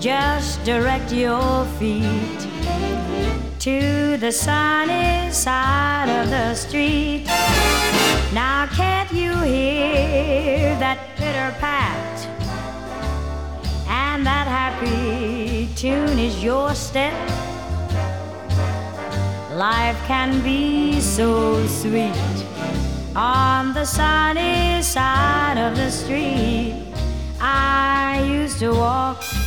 Just direct your feet to the sunny side of the street. Now can't you hear that pitter-pat? And that happy tune is your step. Life can be so sweet on the sunny side of the street. I used to walk